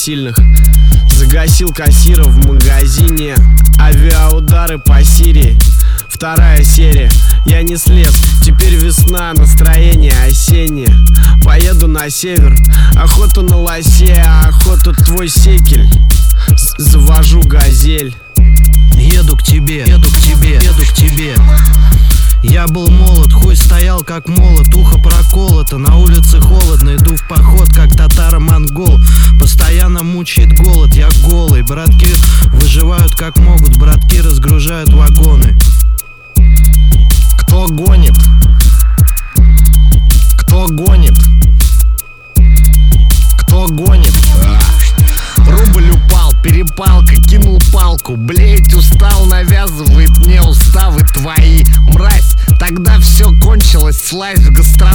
сильных. Загасил кассира в магазине. Авиаудары по Сирии. Вторая серия. Я не слез, теперь весна, настроение осеннее. Поеду на север, охота на лосей, а охота твой секель. Завожу газель. Еду к тебе, еду к тебе, еду к тебе. Я был молод, хуй стоял как молот, ухо проколото, на улице холодно, иду в поход, как татаро-монгол. Постоянно мучает голод, я голый, братки выживают как могут, братки разгружают вагоны. Кто гонит? Кто гонит? Кто гонит? Рубль упал, перепалка, кинул палку. Блеять устал, навязывает мне уставы твои. Мразь, тогда все кончилось, слазь в гастроном.